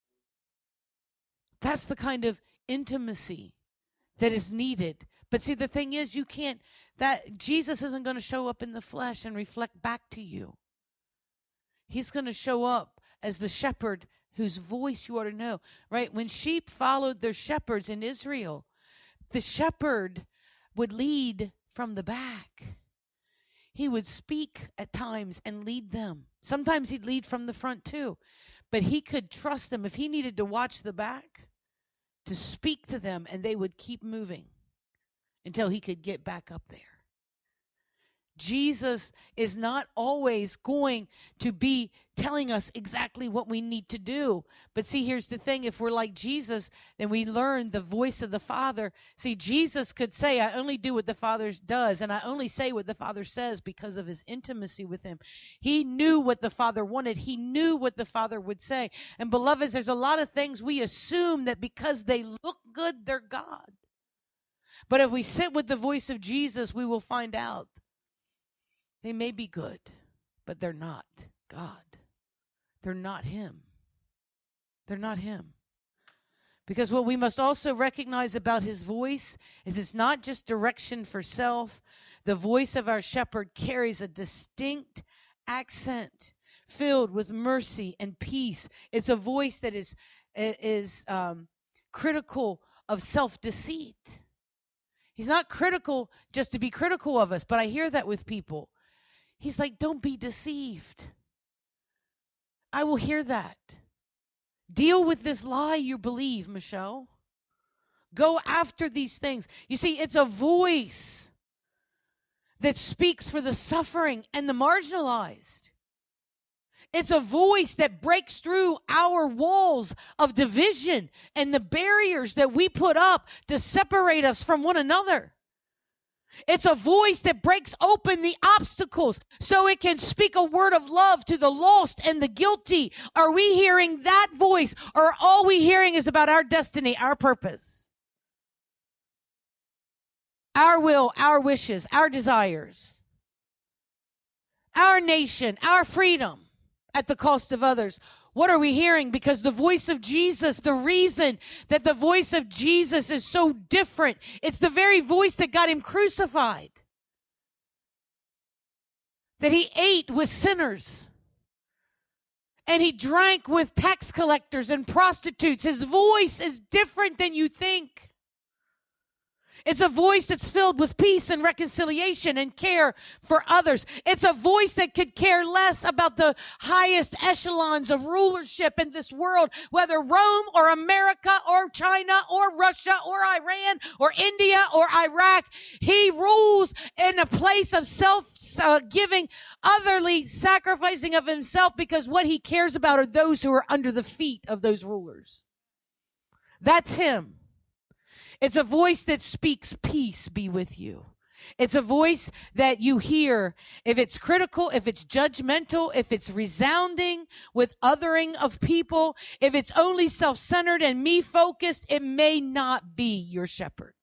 That's the kind of intimacy that is needed. But see, the thing is, you can't, that Jesus isn't going to show up in the flesh and reflect back to you. He's going to show up as the shepherd whose voice you ought to know, right? When sheep followed their shepherds in Israel, the shepherd would lead from the back. He would speak at times and lead them. Sometimes he'd lead from the front too, but he could trust them. If he needed to watch the back, to speak to them, and they would keep moving until he could get back up there. Jesus is not always going to be telling us exactly what we need to do. But see, here's the thing. If we're like Jesus, then we learn the voice of the Father. See, Jesus could say, I only do what the Father does, and I only say what the Father says because of his intimacy with him. He knew what the Father wanted. He knew what the Father would say. And beloveds, there's a lot of things we assume that because they look good, they're God. But if we sit with the voice of Jesus, we will find out they may be good, but they're not God. They're not him. They're not him. Because what we must also recognize about his voice is it's not just direction for self. The voice of our shepherd carries a distinct accent filled with mercy and peace. It's a voice that is, is um, critical of self-deceit. He's not critical just to be critical of us, but I hear that with people. He's like, don't be deceived. I will hear that. Deal with this lie you believe, Michelle. Go after these things. You see, it's a voice that speaks for the suffering and the marginalized. It's a voice that breaks through our walls of division and the barriers that we put up to separate us from one another. It's a voice that breaks open the obstacles so it can speak a word of love to the lost and the guilty. Are we hearing that voice, or all we hearing is about our destiny, our purpose, our will, our wishes, our desires, our nation, our freedom at the cost of others? What are we hearing? Because the voice of Jesus, the reason that the voice of Jesus is so different, it's the very voice that got him crucified. That he ate with sinners. And he drank with tax collectors and prostitutes. His voice is different than you think. It's a voice that's filled with peace and reconciliation and care for others. It's a voice that could care less about the highest echelons of rulership in this world, whether Rome or America or China or Russia or Iran or India or Iraq. He rules in a place of self-giving, otherly sacrificing of himself, because what he cares about are those who are under the feet of those rulers. That's him. It's a voice that speaks, peace be with you. It's a voice that you hear if it's critical, if it's judgmental, if it's resounding with othering of people, if it's only self-centered and me-focused, it may not be your shepherd.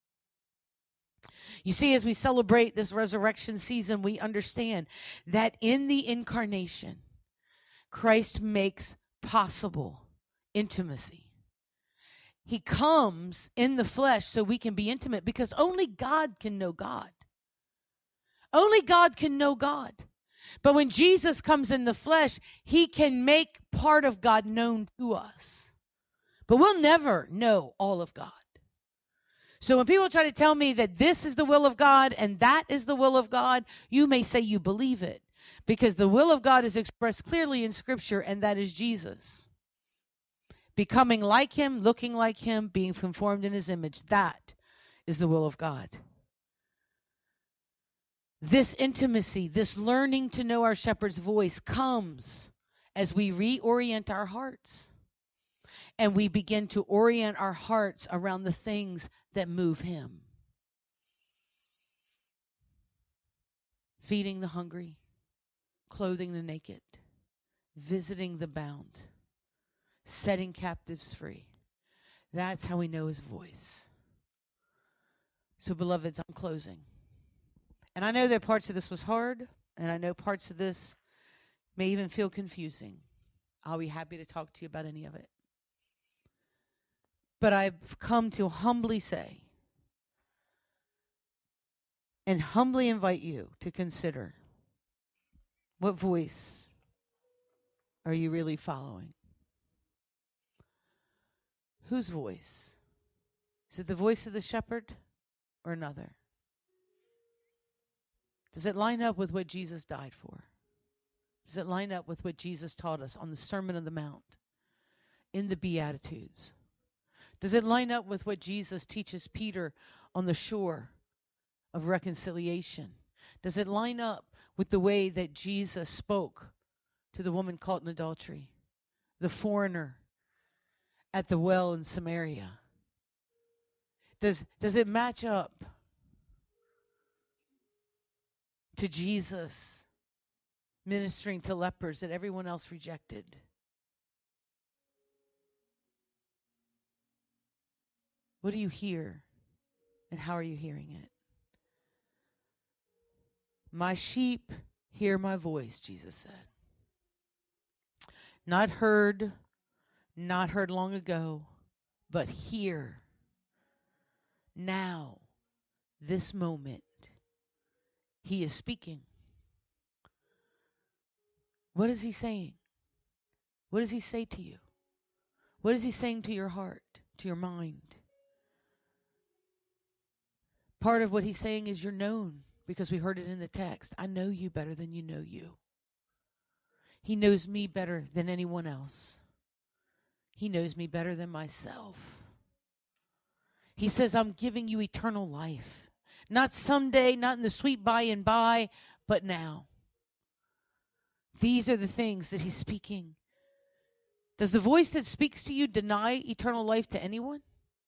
You see, as we celebrate this resurrection season, we understand that in the incarnation, Christ makes possible intimacy. He comes in the flesh so we can be intimate, because only God can know God. Only God can know God. But when Jesus comes in the flesh, he can make part of God known to us. But we'll never know all of God. So when people try to tell me that this is the will of God and that is the will of God, you may say you believe it, because the will of God is expressed clearly in Scripture, and that is Jesus. Becoming like him, looking like him, being conformed in his image. That is the will of God. This intimacy, this learning to know our shepherd's voice, comes as we reorient our hearts. And we begin to orient our hearts around the things that move him. Feeding the hungry, clothing the naked, visiting the bound, setting captives free. That's how we know his voice. So, beloveds, I'm closing. And I know that parts of this was hard, and I know parts of this may even feel confusing. I'll be happy to talk to you about any of it. But I've come to humbly say and humbly invite you to consider, what voice are you really following? Whose voice? Is it the voice of the shepherd or another? Does it line up with what Jesus died for? Does it line up with what Jesus taught us on the Sermon on the Mount, in the Beatitudes? Does it line up with what Jesus teaches Peter on the shore of reconciliation? Does it line up with the way that Jesus spoke to the woman caught in adultery, the foreigner at the well in Samaria? Does, does it match up to Jesus ministering to lepers that everyone else rejected? What do you hear, and how are you hearing it? My sheep hear my voice, Jesus said. Not heard, not heard long ago, but here, now, this moment, he is speaking. What is he saying? What does he say to you? What is he saying to your heart, to your mind? Part of what he's saying is you're known, because we heard it in the text. I know you better than you know you. He knows me better than anyone else. He knows me better than myself. He says, I'm giving you eternal life. Not someday, not in the sweet by and by, but now. These are the things that he's speaking. Does the voice that speaks to you deny eternal life to anyone?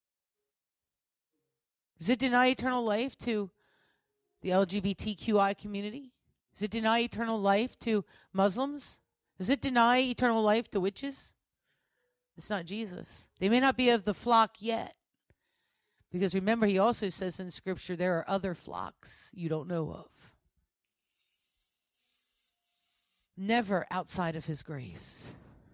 Does it deny eternal life to the L G B T Q I community? Does it deny eternal life to Muslims? Does it deny eternal life to witches? It's not Jesus. They may not be of the flock yet. Because remember, he also says in Scripture, there are other flocks you don't know of. Never outside of his grace.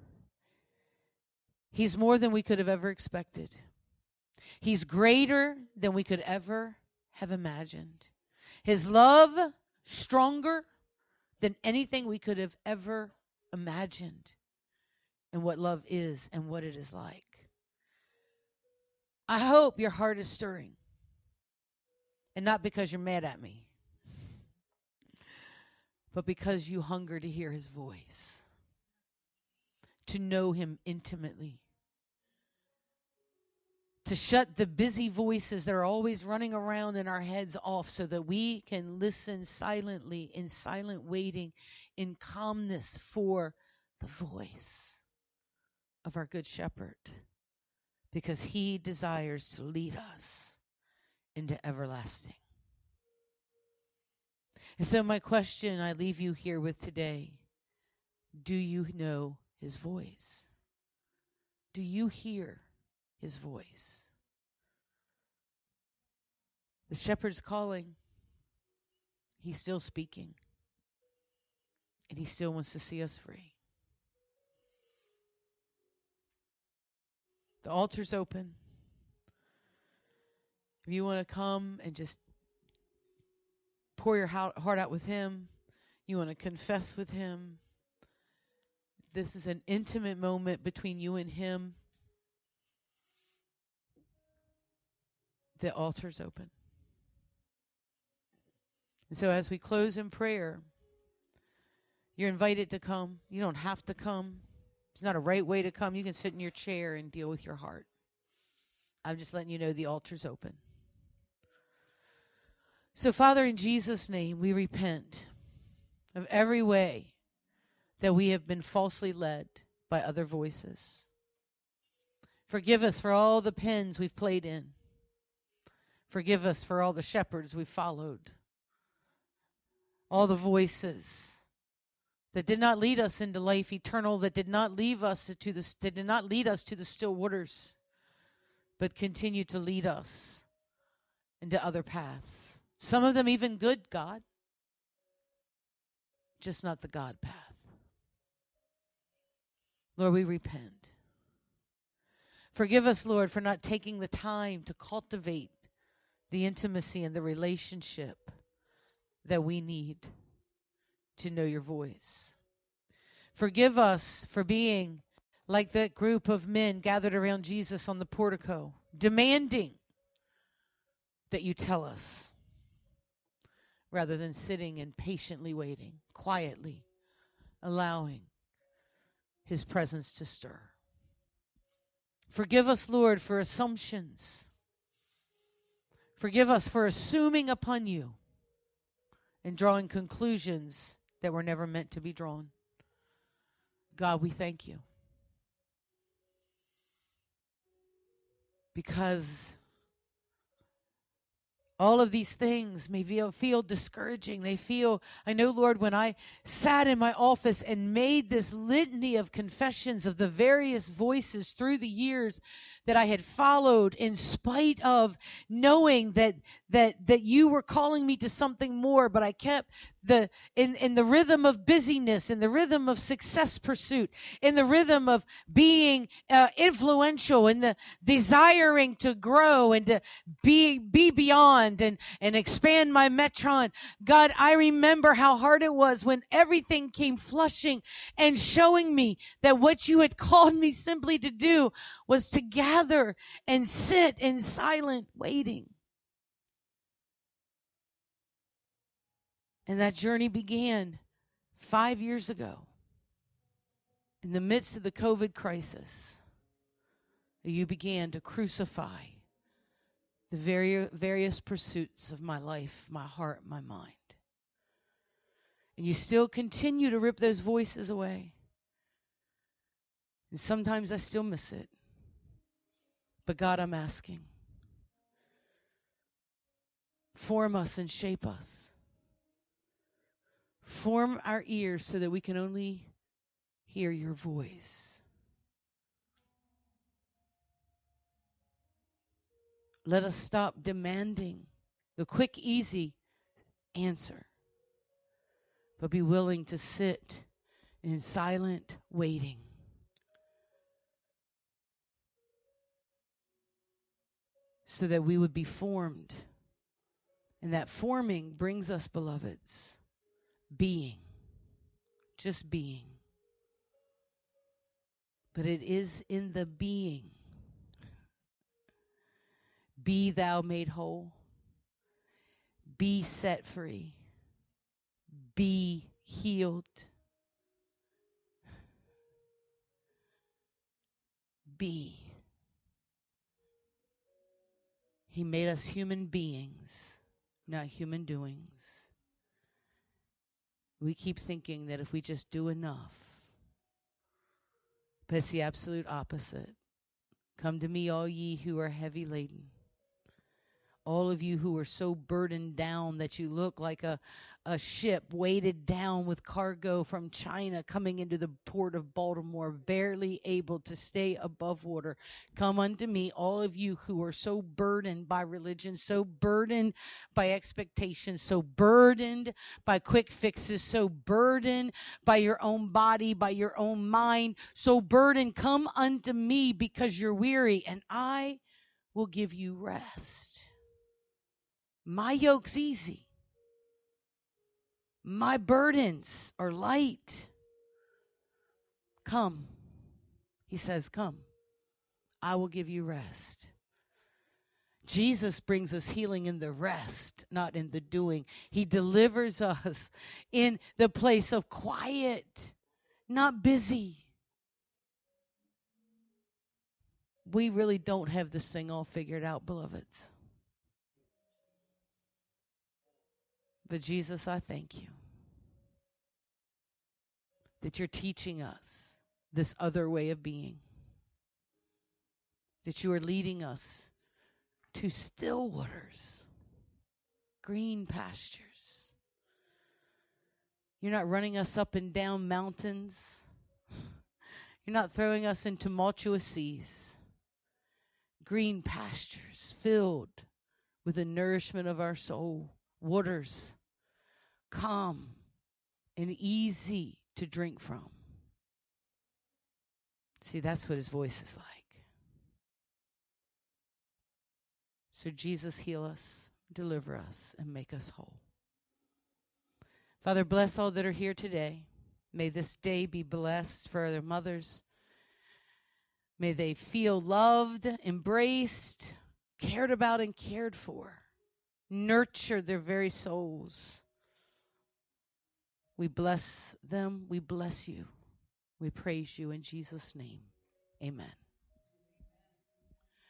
He's more than we could have ever expected. He's greater than we could ever have imagined. His love, stronger than anything we could have ever imagined. And what love is and what it is like. I hope your heart is stirring. And not because you're mad at me, but because you hunger to hear his voice, to know him intimately, to shut the busy voices that are always running around in our heads off so that we can listen silently, in silent waiting, in calmness for the voice of our good shepherd, because he desires to lead us into everlasting. And so my question I leave you here with today, do you know his voice? Do you hear his voice? The shepherd's calling. He's still speaking. And he still wants to see us free. The altar's open. If you want to come and just pour your heart out with him, you want to confess with him, this is an intimate moment between you and him. The altar's open. And so as we close in prayer, you're invited to come. You don't have to come. It's not a right way to come. You can sit in your chair and deal with your heart. I'm just letting you know the altar's open. So, Father, in Jesus' name, we repent of every way that we have been falsely led by other voices. Forgive us for all the pens we've played in. Forgive us for all the shepherds we've followed. All the voices that did not lead us into life eternal, that did not leave us to the that did not lead us to the still waters, but continue to lead us into other paths. Some of them even good, God, just not the God path. Lord, we repent. Forgive us, Lord, for not taking the time to cultivate the intimacy and the relationship that we need to know your voice. Forgive us for being like that group of men gathered around Jesus on the portico, demanding that you tell us, rather than sitting and patiently waiting, quietly allowing his presence to stir. Forgive us, Lord, for assumptions. Forgive us for assuming upon you and drawing conclusions that were never meant to be drawn. God, we thank you. Because all of these things may feel, feel discouraging. They feel, I know, Lord, when I sat in my office and made this litany of confessions of the various voices through the years that I had followed, in spite of knowing that that that you were calling me to something more, but I kept the in, in the rhythm of busyness, in the rhythm of success pursuit, in the rhythm of being uh, influential, in the desiring to grow and to be be beyond and, and expand my metron. God, I remember how hard it was when everything came flushing and showing me that what you had called me simply to do was to gather and sit in silent waiting. And that journey began five years ago in the midst of the COVID crisis. You began to crucify the very various pursuits of my life, my heart, my mind. And you still continue to rip those voices away. And sometimes I still miss it. But God, I'm asking, form us and shape us. Form our ears so that we can only hear your voice. Let us stop demanding the quick, easy answer, but be willing to sit in silent waiting. So that we would be formed. And that forming brings us, beloveds, being. Just being. But it is in the being. Be thou made whole. Be set free. Be healed. Be. He made us human beings, not human doings. We keep thinking that if we just do enough, but it's the absolute opposite. Come to me, all ye who are heavy laden. All of you who are so burdened down that you look like a, a ship weighted down with cargo from China coming into the port of Baltimore, barely able to stay above water. Come unto me, all of you who are so burdened by religion, so burdened by expectations, so burdened by quick fixes, so burdened by your own body, by your own mind, so burdened. Come unto me because you're weary, and I will give you rest. My yoke's easy. My burdens are light. Come. He says, come. I will give you rest. Jesus brings us healing in the rest, not in the doing. He delivers us in the place of quiet, not busy. We really don't have this thing all figured out, beloveds. But Jesus, I thank you that you're teaching us this other way of being, that you are leading us to still waters, green pastures. You're not running us up and down mountains. You're not throwing us in tumultuous seas. Green pastures filled with the nourishment of our soul, waters calm and easy to drink from. See, that's what his voice is like. So Jesus, heal us, deliver us, and make us whole. Father, bless all that are here today. May this day be blessed for their mothers. May they feel loved, embraced, cared about, and cared for. Nurture their very souls. We bless them. We bless you. We praise you in Jesus' name. Amen.